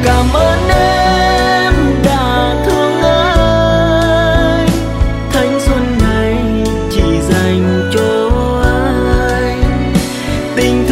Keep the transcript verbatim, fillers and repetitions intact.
Cảm ơn em đã thương anh, thanh xuân này chỉ dành cho anh. Tình